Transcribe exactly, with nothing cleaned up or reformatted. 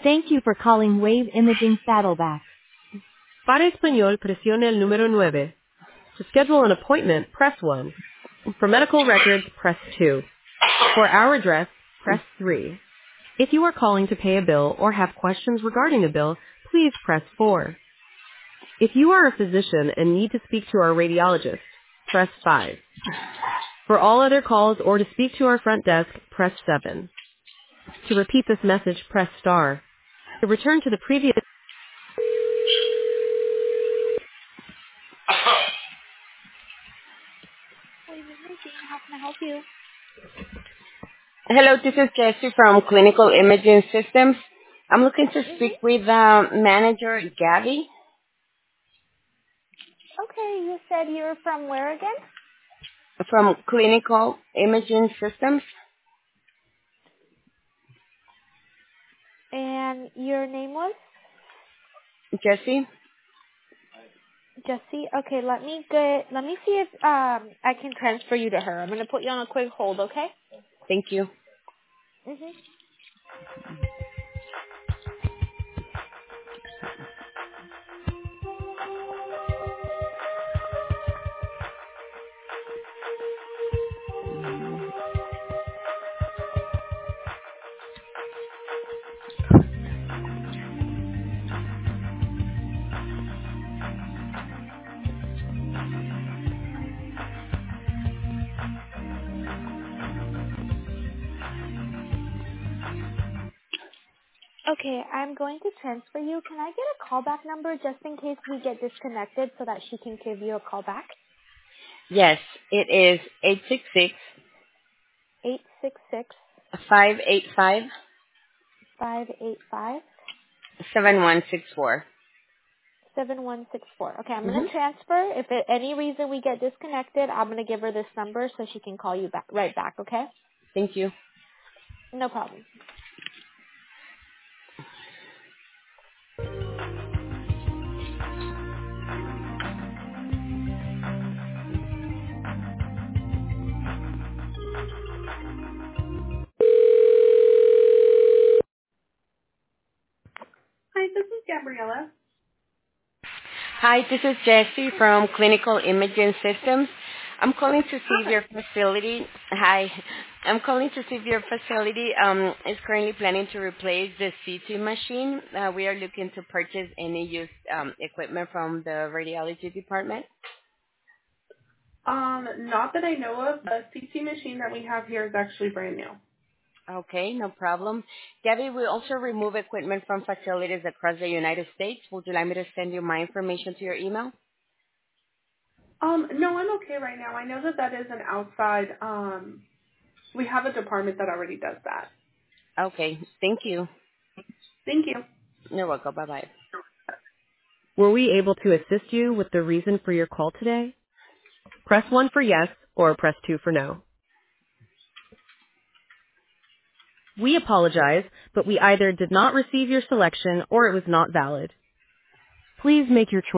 Thank you for calling Wave Imaging Saddleback. Para español, presione el número nueve. To schedule an appointment, press one. For medical records, press two. For our address, press three. If you are calling to pay a bill or have questions regarding a bill, please press four. If you are a physician and need to speak to our radiologist, press five. For all other calls or to speak to our front desk, press seven. To repeat this message, press star. To return to the previous... Wave Imaging, how can I help you? Hello, this is Jessie from Clinical Imaging Systems. I'm looking to speak with uh, manager Gabby Okay, you said you were from where again? from Clinical Imaging Systems. And your name was? Jessie? Jessie. Okay, let me get, let me see if um I can transfer you to her. I'm gonna put you on a quick hold, okay? Thank you. Mhm. Okay, I'm going to transfer you. Can I get a callback number just in case we get disconnected so that she can give you a call back? Yes, it is eight six six, Eight six six five eight five, five eight five seven one six four. seven one six four. Okay, I'm Mm-hmm. going to transfer. If for any reason we get disconnected, I'm going to give her this number so she can call you back right back, okay? Thank you. No problem. Hi, this is Gabriella. Hi, this is Jessie from Clinical Imaging Systems. I'm calling to see if Hi. your facility, hi, I'm calling to see if your facility um, is currently planning to replace the C T machine. Uh, we are looking to purchase any used um, equipment from the radiology department. Um, not that I know of. The C T machine that we have here is actually brand new. Okay, no problem. Gabby, we also remove equipment from facilities across the United States. Would you like me to send you my information to your email? Um, no, I'm okay right now. I know that that is an outside, um, we have a department that already does that. Okay, thank you. Thank you. You're welcome. Bye-bye. Were we able to assist you with the reason for your call today? Press one for yes or press two for no. We apologize, but we either did not receive your selection or it was not valid. Please make your choice.